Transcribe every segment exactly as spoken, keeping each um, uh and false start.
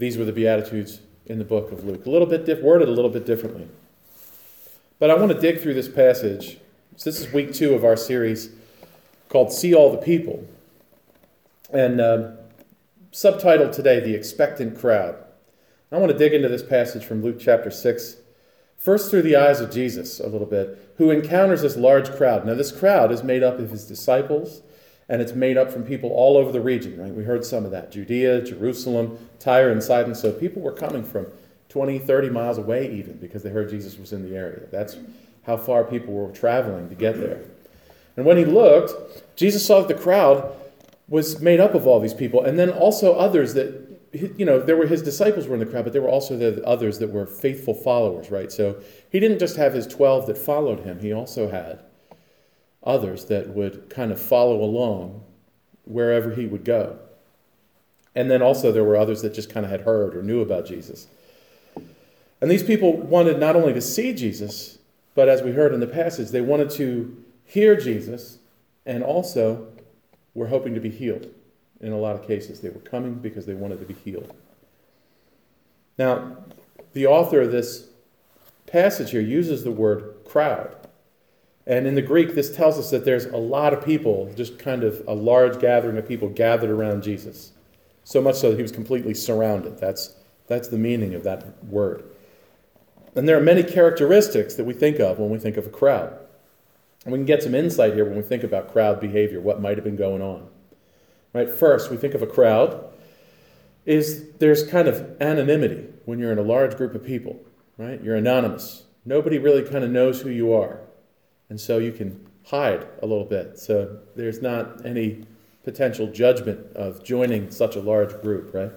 these were the Beatitudes in the book of Luke. A little bit diff- worded a little bit differently. But I want to dig through this passage. So this is week two of our series called See All the People. And uh, subtitled today, The Expectant Crowd. I want to dig into this passage from Luke chapter six, first through the eyes of Jesus a little bit, who encounters this large crowd. Now this crowd is made up of his disciples, and it's made up from people all over the region, right? We heard some of that. Judea, Jerusalem, Tyre, and Sidon. So people were coming from twenty, thirty miles away even because they heard Jesus was in the area. That's how far people were traveling to get there. And when he looked, Jesus saw that the crowd was made up of all these people, and then also others that, you know, there were his disciples were in the crowd, but there were also the others that were faithful followers, right? So he didn't just have his twelve that followed him. He also had others that would kind of follow along wherever he would go. And then also there were others that just kind of had heard or knew about Jesus. And these people wanted not only to see Jesus, but as we heard in the passage, they wanted to hear Jesus, and also were hoping to be healed. In a lot of cases, they were coming because they wanted to be healed. Now, the author of this passage here uses the word crowd. And in the Greek, this tells us that there's a lot of people, just kind of a large gathering of people gathered around Jesus. So much so that he was completely surrounded. That's, that's the meaning of that word. And there are many characteristics that we think of when we think of a crowd. And we can get some insight here when we think about crowd behavior, what might have been going on. Right? First, we think of a crowd, is there's kind of anonymity when you're in a large group of people. Right? You're anonymous. Nobody really kind of knows who you are. And so you can hide a little bit. So there's not any potential judgment of joining such a large group, right?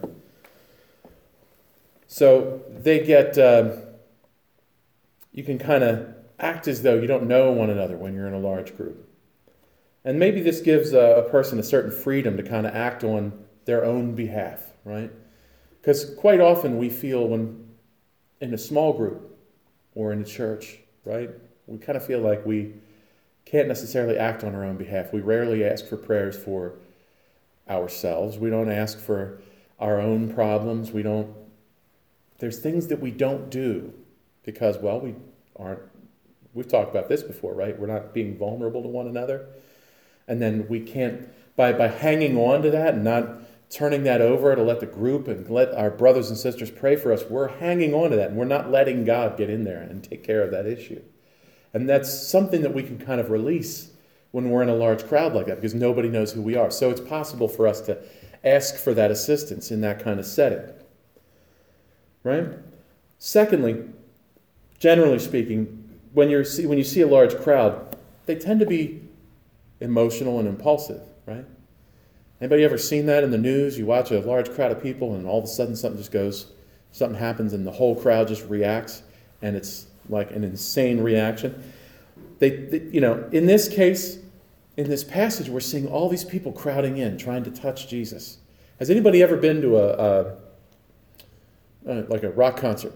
So they get, uh, you can kind of act as though you don't know one another when you're in a large group. And maybe this gives a, a person a certain freedom to kind of act on their own behalf, right? Because quite often we feel when in a small group or in a church, right? We kind of feel like we can't necessarily act on our own behalf. We rarely ask for prayers for ourselves. We don't ask for our own problems. We don't, there's things that we don't do because, well, we aren't, we've talked about this before, right? We're not being vulnerable to one another. And then we can't, by, by hanging on to that and not turning that over to let the group and let our brothers and sisters pray for us, we're hanging on to that and we're not letting God get in there and take care of that issue. And that's something that we can kind of release when we're in a large crowd like that because nobody knows who we are. So it's possible for us to ask for that assistance in that kind of setting. Right? Secondly, generally speaking, when you see when you see a large crowd, they tend to be emotional and impulsive, right? Anybody ever seen that in the news? You watch a large crowd of people and all of a sudden something just goes, something happens and the whole crowd just reacts and it's like an insane reaction. They, they, you know, in this case, in this passage, we're seeing all these people crowding in, trying to touch Jesus. Has anybody ever been to a, a, a like a rock concert?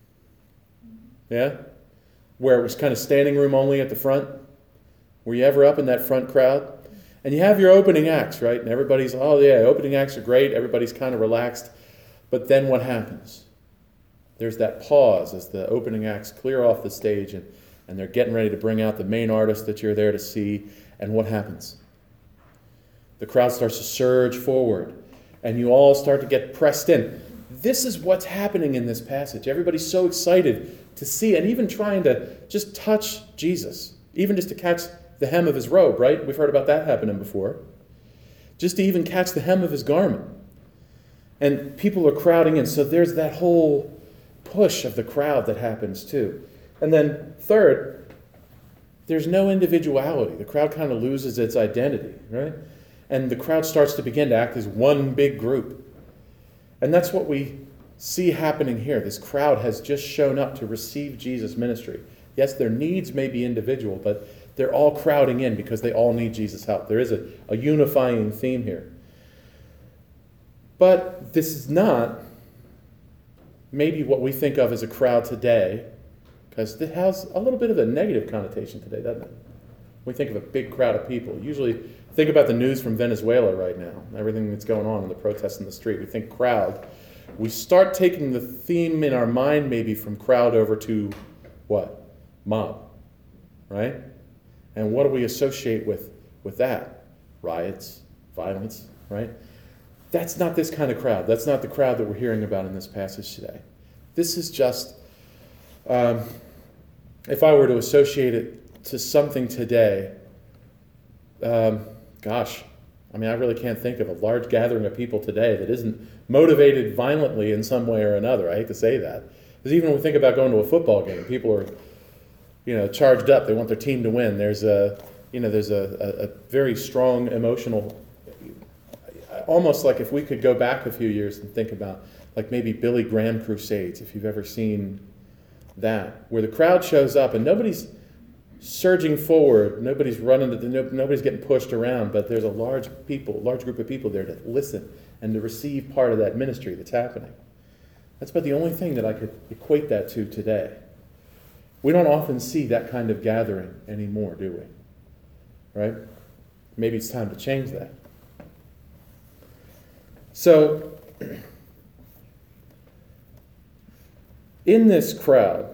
Yeah? Where it was kind of standing room only at the front? Were you ever up in that front crowd? And you have your opening acts, right? And everybody's, oh yeah, opening acts are great. Everybody's kind of relaxed. But then what happens? There's that pause as the opening acts clear off the stage and, and they're getting ready to bring out the main artist that you're there to see. And what happens? The crowd starts to surge forward and you all start to get pressed in. This is what's happening in this passage. Everybody's so excited to see and even trying to just touch Jesus, even just to catch the hem of his robe, right? We've heard about that happening before. Just to even catch the hem of his garment. And people are crowding in. So there's that whole push of the crowd that happens too. And then third, there's no individuality. The crowd kind of loses its identity, right? And the crowd starts to begin to act as one big group. And that's what we see happening here. This crowd has just shown up to receive Jesus' ministry. Yes, their needs may be individual, but they're all crowding in because they all need Jesus' help. There is a, a unifying theme here. But this is not maybe what we think of as a crowd today, because it has a little bit of a negative connotation today, doesn't it? We think of a big crowd of people. Usually think about the news from Venezuela right now, everything that's going on in the protests in the street. We think crowd. we start taking the theme in our mind maybe from crowd over to what? Mob, right? And what do we associate with, with that? Riots, violence, right? That's not this kind of crowd. That's not the crowd that we're hearing about in this passage today. This is just, um, if I were to associate it to something today, um, gosh, I mean, I really can't think of a large gathering of people today that isn't motivated violently in some way or another. I hate to say that. Because even when we think about going to a football game, people are, you know, charged up. They want their team to win. There's a, you know, there's a, a, a very strong emotional, almost like if we could go back a few years and think about like maybe Billy Graham crusades, if you've ever seen that, where the crowd shows up and nobody's surging forward, nobody's running, to the, no, nobody's getting pushed around, but there's a large people, large group of people there to listen and to receive part of that ministry that's happening. That's about the only thing that I could equate that to today. We don't often see that kind of gathering anymore, do we? Right? Maybe it's time to change that. So, in this crowd,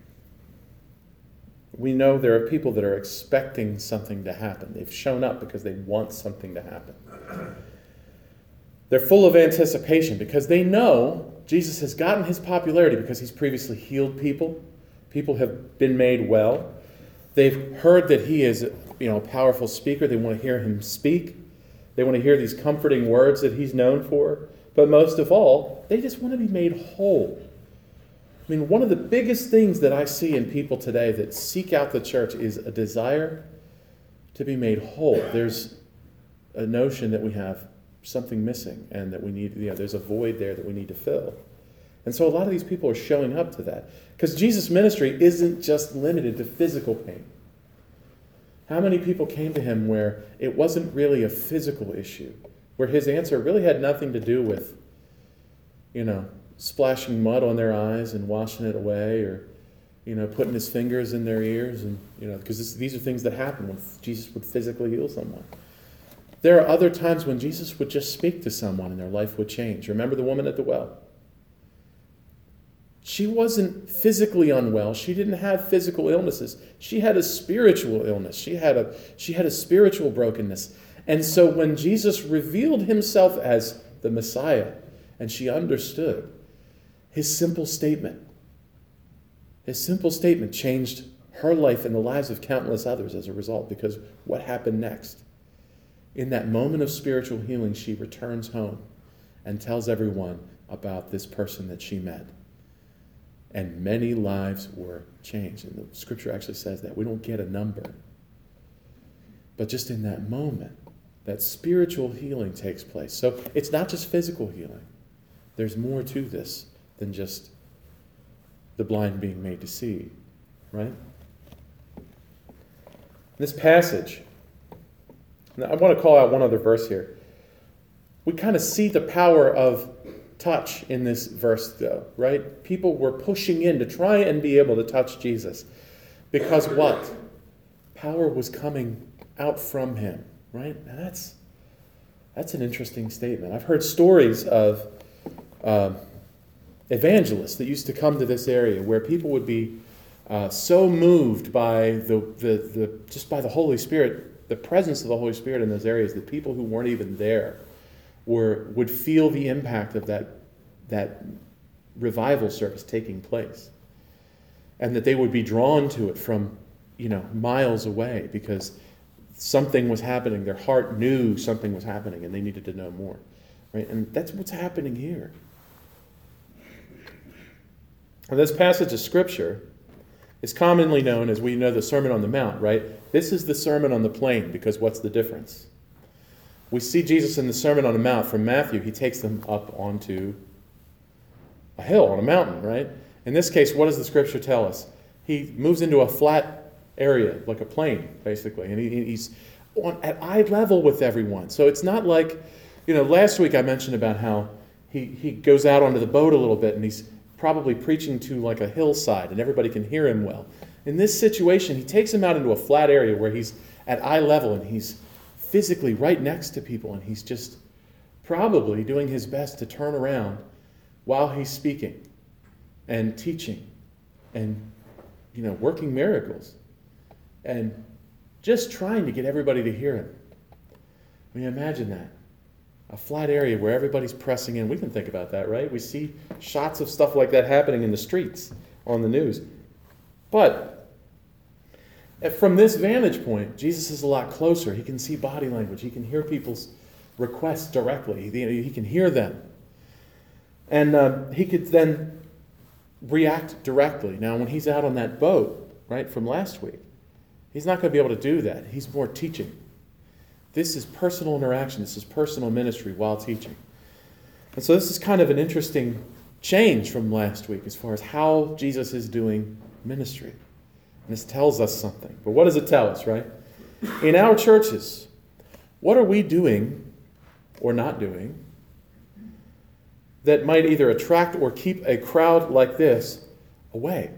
we know there are people that are expecting something to happen. They've shown up because they want something to happen. They're full of anticipation because they know Jesus has gotten his popularity because he's previously healed people. People have been made well. They've heard that he is, you know, a powerful speaker. They want to hear him speak. They want to hear these comforting words that he's known for. But most of all, they just want to be made whole. I mean, one of the biggest things that I see in people today that seek out the church is a desire to be made whole. There's a notion that we have something missing and that we need, you know, there's a void there that we need to fill. And so a lot of these people are showing up to that. Because Jesus' ministry isn't just limited to physical pain. How many people came to him where it wasn't really a physical issue, where his answer really had nothing to do with, you know, splashing mud on their eyes and washing it away, or, you know, putting his fingers in their ears, and, you know, because these are things that happen when Jesus would physically heal someone. There are other times when Jesus would just speak to someone and their life would change. Remember the woman at the well? She wasn't physically unwell. She didn't have physical illnesses. She had a spiritual illness. She had a, she had a spiritual brokenness. And so when Jesus revealed himself as the Messiah, and she understood, his simple statement, his simple statement changed her life and the lives of countless others as a result, because what happened next? In that moment of spiritual healing, she returns home and tells everyone about this person that she met. And many lives were changed. And the scripture actually says that. We don't get a number. But just in that moment, that spiritual healing takes place. So it's not just physical healing. There's more to this than just the blind being made to see, right? This passage, now I want to call out one other verse here. We kind of see the power of touch in this verse, though, right? People were pushing in to try and be able to touch Jesus. Because what? Power was coming out from him, right? And that's, that's an interesting statement. I've heard stories of uh, evangelists that used to come to this area where people would be uh, so moved by the, the, the just by the Holy Spirit, the presence of the Holy Spirit in those areas, that people who weren't even there were would feel the impact of that, that revival service taking place. And that they would be drawn to it from, you know, miles away because something was happening. Their heart knew something was happening and they needed to know more. Right? And that's what's happening here. And this passage of Scripture is commonly known as, we know, the Sermon on the Mount, right? This is the Sermon on the Plain, because what's the difference? We see Jesus in the Sermon on the Mount from Matthew. He takes them up onto a hill on a mountain, right? In this case, what does the Scripture tell us? He moves into a flat area, like a plain, basically, and he, he's on, at eye level with everyone. So it's not like, you know, last week I mentioned about how he, he goes out onto the boat a little bit and he's probably preaching to like a hillside and everybody can hear him well. In this situation, he takes him out into a flat area where he's at eye level and he's physically right next to people, and he's just probably doing his best to turn around while he's speaking and teaching and, you know, working miracles and just trying to get everybody to hear him. I mean, imagine that. A flat area where everybody's pressing in. We can think about that, right? We see shots of stuff like that happening in the streets on the news. But from this vantage point, Jesus is a lot closer. He can see body language. He can hear people's requests directly. He, he can hear them. And uh, he could then react directly. Now, when he's out on that boat, right, from last week, he's not going to be able to do that. He's more teaching. This is personal interaction. This is personal ministry while teaching. And so this is kind of an interesting change from last week as far as how Jesus is doing ministry. And this tells us something. But what does it tell us, right? In our churches, what are we doing or not doing that might either attract or keep a crowd like this away?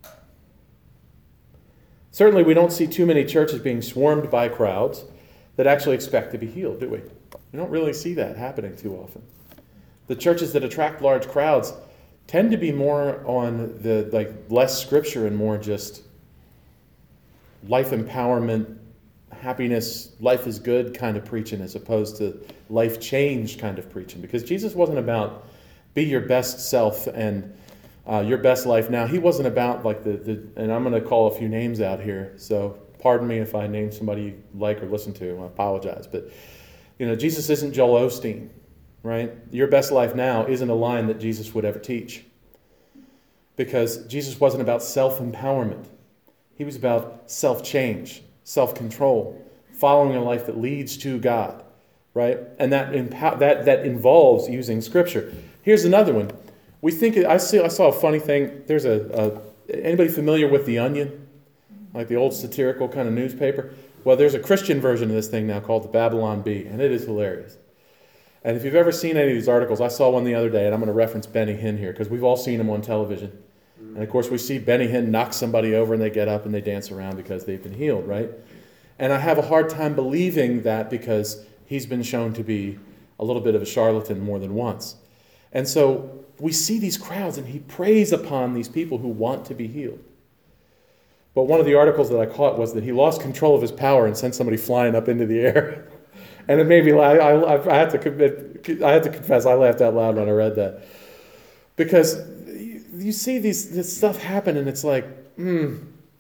Certainly we don't see too many churches being swarmed by crowds that actually expect to be healed, do we? We don't really see that happening too often. The churches that attract large crowds tend to be more on the like less scripture and more just life empowerment, happiness, life is good kind of preaching as opposed to life change kind of preaching. Because Jesus wasn't about be your best self and uh, your best life now. He wasn't about like the, the and I'm going to call a few names out here, so pardon me if I name somebody you like or listen to. I apologize. But, you know, Jesus isn't Joel Osteen, right? Your best life now isn't a line that Jesus would ever teach. Because Jesus wasn't about self-empowerment. He was about self-change, self-control, following a life that leads to God, right? And that empower, that that involves using Scripture. Here's another one. We think I see. I saw a funny thing. There's a, a anybody familiar with The Onion? Like the old satirical kind of newspaper. Well, there's a Christian version of this thing now called the Babylon Bee, and it is hilarious. And if you've ever seen any of these articles, I saw one the other day, and I'm going to reference Benny Hinn here, because we've all seen him on television. And of course, we see Benny Hinn knock somebody over, and they get up and they dance around because they've been healed, right? And I have a hard time believing that because he's been shown to be a little bit of a charlatan more than once. And so we see these crowds, and he preys upon these people who want to be healed. But one of the articles that I caught was that he lost control of his power and sent somebody flying up into the air. And it made me laugh. I, I, I, had to commit, I had to confess, I laughed out loud when I read that. Because you, you see these, this stuff happen and it's like, hmm,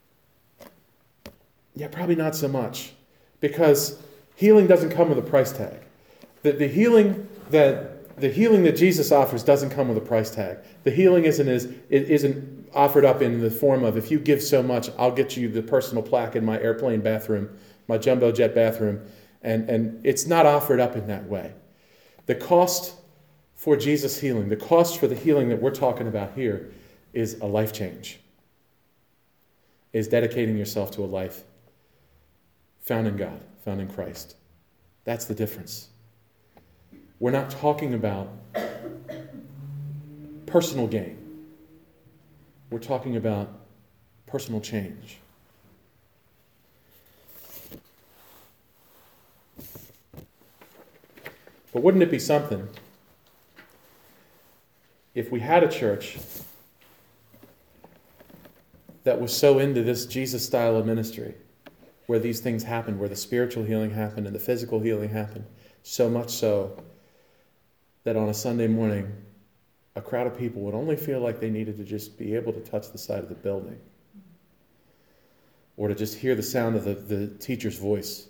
yeah, probably not so much. Because healing doesn't come with a price tag. The, the healing that the healing that Jesus offers doesn't come with a price tag. The healing isn't is it isn't offered up in the form of, if you give so much, I'll get you the personal plaque in my airplane bathroom, my jumbo jet bathroom. And, and it's not offered up in that way. The cost for Jesus' healing, the cost for the healing that we're talking about here is a life change. Is dedicating yourself to a life found in God, found in Christ. That's the difference. We're not talking about personal gain. We're talking about personal change. But wouldn't it be something if we had a church that was so into this Jesus style of ministry, where these things happened, where the spiritual healing happened and the physical healing happened, so much so that on a Sunday morning, a crowd of people would only feel like they needed to just be able to touch the side of the building, or to just hear the sound of the, the teacher's voice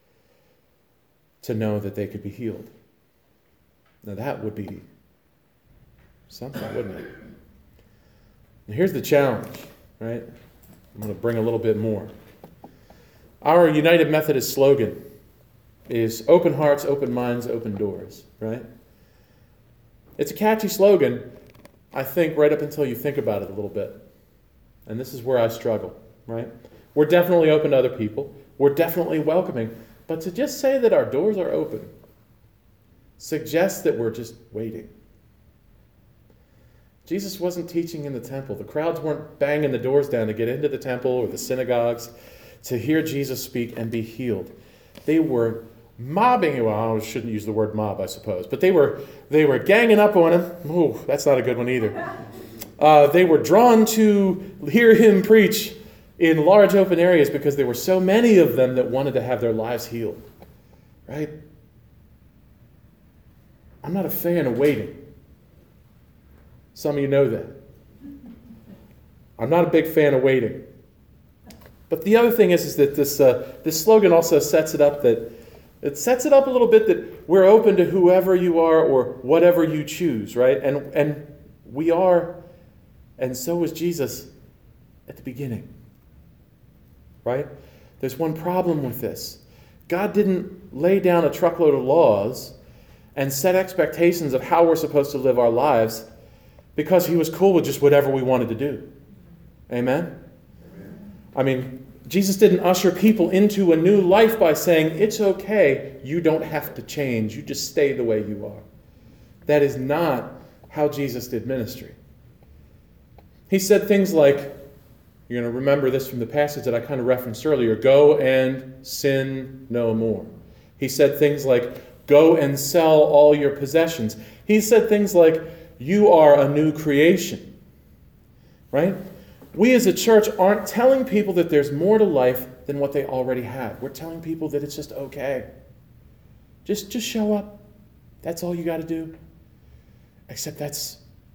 to know that they could be healed. Now that would be something, wouldn't it? And here's the challenge, right? I'm going to bring a little bit more. Our United Methodist slogan is open hearts, open minds, open doors, right? It's a catchy slogan, I think, right up until you think about it a little bit. And this is where I struggle, right? We're definitely open to other people. We're definitely welcoming. But to just say that our doors are open suggests that we're just waiting. Jesus wasn't teaching in the temple. The crowds weren't banging the doors down to get into the temple or the synagogues to hear Jesus speak and be healed. They were mobbing. Well, I shouldn't use the word mob, I suppose. But they were they were ganging up on him. Ooh, that's not a good one either. Uh, they were drawn to hear him preach in large open areas because there were so many of them that wanted to have their lives healed. Right? I'm not a fan of waiting. Some of you know that. I'm not a big fan of waiting. But the other thing is, is that this uh, this slogan also sets it up that it sets it up a little bit that we're open to whoever you are or whatever you choose, right? And and we are, and so was Jesus at the beginning. Right? There's one problem with this. God didn't lay down a truckload of laws and set expectations of how we're supposed to live our lives because he was cool with just whatever we wanted to do. Amen? Amen. I mean, Jesus didn't usher people into a new life by saying, it's okay, you don't have to change, you just stay the way you are. That is not how Jesus did ministry. He said things like, you're going to remember this from the passage that I kind of referenced earlier, go and sin no more. He said things like, go and sell all your possessions. He said things like, you are a new creation. Right? We as a church aren't telling people that there's more to life than what they already have. We're telling people that it's just okay. Just, just show up. That's all you got to do. Except that's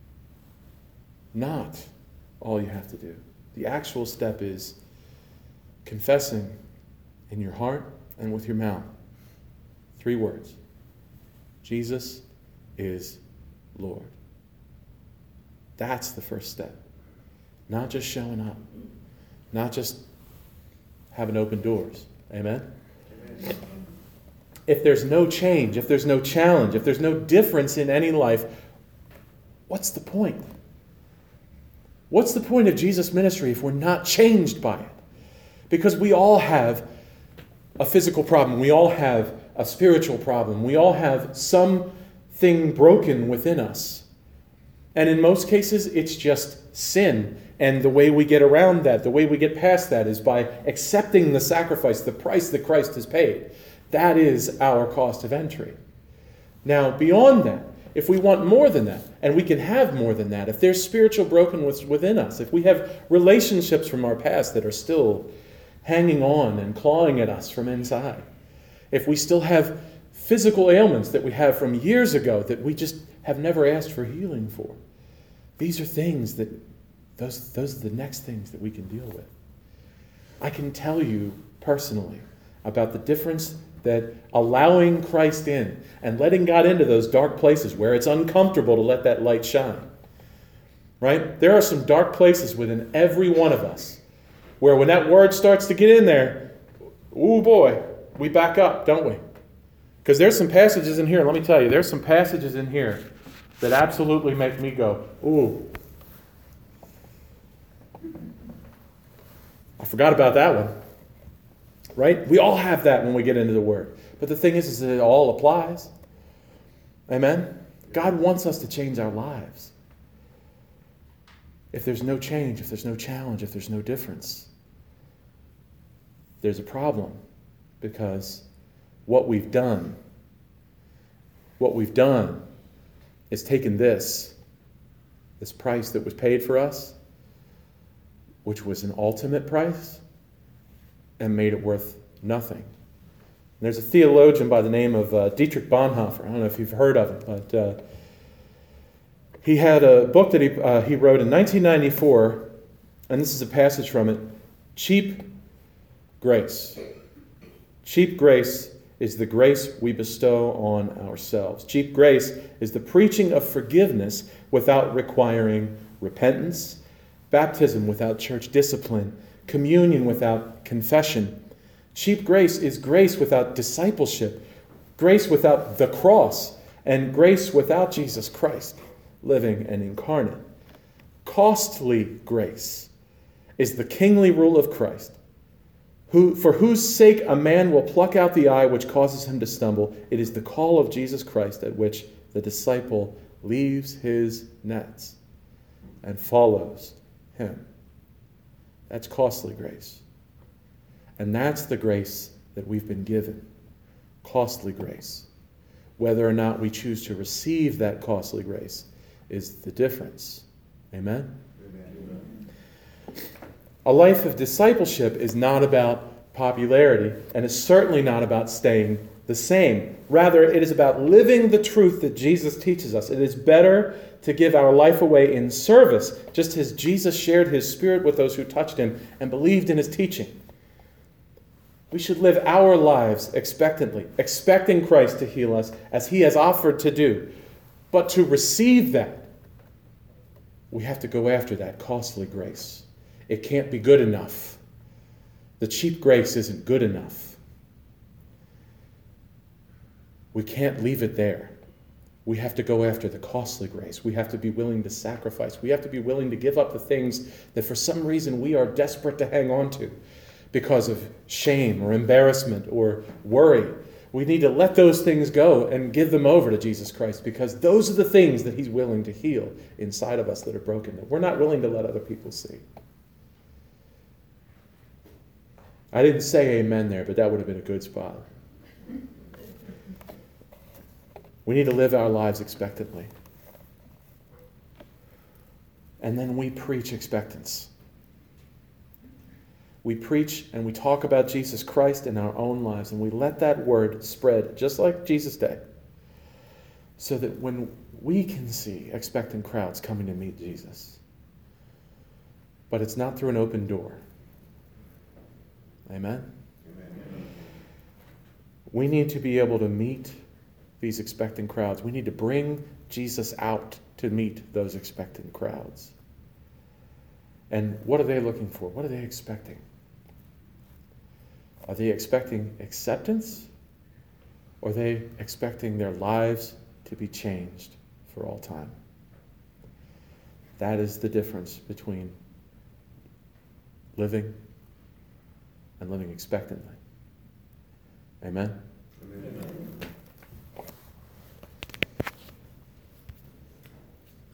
not all you have to do. The actual step is confessing in your heart and with your mouth. Three words. Jesus is Lord. That's the first step. Not just showing up. Not just having open doors. Amen? Amen? If there's no change, if there's no challenge, if there's no difference in any life, what's the point? What's the point of Jesus' ministry if we're not changed by it? Because we all have a physical problem. We all have a spiritual problem. We all have something broken within us. And in most cases, it's just sin. And the way we get around that, the way we get past that is by accepting the sacrifice, the price that Christ has paid. That is our cost of entry. Now, beyond that, if we want more than that, and we can have more than that, if there's spiritual brokenness within us, if we have relationships from our past that are still hanging on and clawing at us from inside, if we still have physical ailments that we have from years ago that we just have never asked for healing for, these are things that, those, those are the next things that we can deal with. I can tell you personally about the difference that allowing Christ in and letting God into those dark places where it's uncomfortable to let that light shine. Right? There are some dark places within every one of us where when that word starts to get in there, ooh boy, we back up, don't we? Because there's some passages in here, let me tell you, there's some passages in here that absolutely make me go, ooh. I forgot about that one. Right? We all have that when we get into the Word. But the thing is, is that it all applies. Amen? God wants us to change our lives. If there's no change, if there's no challenge, if there's no difference, there's a problem. Because what we've done, what we've done is taken this, this price that was paid for us, which was an ultimate price, and made it worth nothing. And there's a theologian by the name of uh, Dietrich Bonhoeffer. I don't know if you've heard of him, but uh, he had a book that he, uh, he wrote in nineteen ninety-four, and this is a passage from it, Cheap Grace. Cheap grace is the grace we bestow on ourselves. Cheap grace is the preaching of forgiveness without requiring repentance, baptism without church discipline, communion without confession. Cheap grace is grace without discipleship, grace without the cross, and grace without Jesus Christ, living and incarnate. Costly grace is the kingly rule of Christ, who, for whose sake a man will pluck out the eye which causes him to stumble. It is the call of Jesus Christ at which the disciple leaves his nets and follows him. That's costly grace. And that's the grace that we've been given. costly grace. Whether or not we choose to receive that costly grace is the difference. Amen? Amen. A life of discipleship is not about popularity, and is certainly not about staying the same. Rather, it is about living the truth that Jesus teaches us. It is better to give our life away in service, just as Jesus shared his Spirit with those who touched him and believed in his teaching. We should live our lives expectantly, expecting Christ to heal us as he has offered to do. But to receive that, we have to go after that costly grace. It can't be good enough. The cheap grace isn't good enough. We can't leave it there. We have to go after the costly grace. We have to be willing to sacrifice. We have to be willing to give up the things that for some reason we are desperate to hang on to because of shame or embarrassment or worry. We need to let those things go and give them over to Jesus Christ, because those are the things that he's willing to heal inside of us that are broken, that we're not willing to let other people see. I didn't say amen there, but that would have been a good spot. We need to live our lives expectantly. And then we preach expectance. We preach and we talk about Jesus Christ in our own lives, and we let that word spread just like Jesus did, so that when we can see expectant crowds coming to meet Jesus, but it's not through an open door. Amen? Amen. We need to be able to meet these expectant crowds. We need to bring Jesus out to meet those expectant crowds. And what are they looking for? What are they expecting? Are they expecting acceptance? Or are they expecting their lives to be changed for all time? That is the difference between living and living expectantly. Amen? Amen.